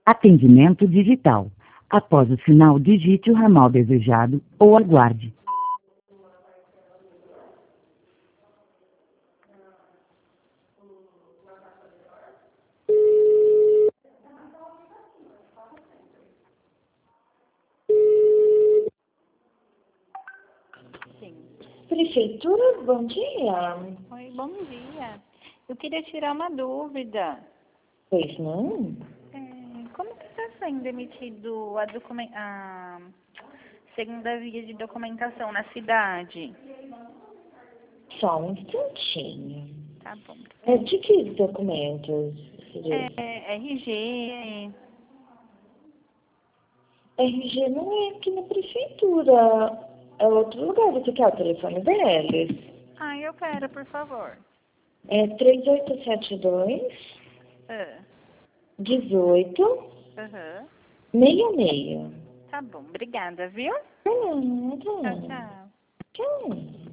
Atendimento digital. Após o sinal, digite o ramal desejado ou aguarde. Sim. Prefeitura, bom dia. Oi, bom dia. Eu queria tirar uma dúvida. Pois não? Como que está sendo emitido a segunda via de documentação na cidade? Só um instantinho. Tá bom. É de que documentos? RG. RG não é aqui na prefeitura. É outro lugar. Você quer o telefone deles? Eu quero, por favor. É 3872 Ah, 18 aham. 66. Tá bom, obrigada, viu? Nada. Tchau, tchau. Tchau.